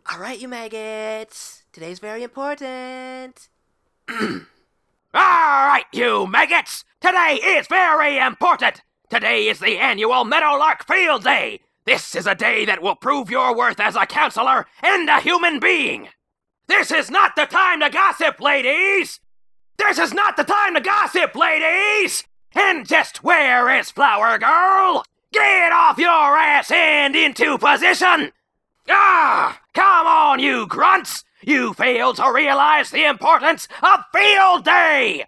Alright, you maggots. Today's very important. Alright, you maggots! Today is very important! Today is the annual Meadowlark Field Day! This is a day that will prove your worth as a counselor and a human being! This is not the time to gossip, ladies! This is not the time to gossip, ladies! And just where is Flower Girl? Get off your ass and into position! Come on, you grunts! You failed to realize the importance of Field Day!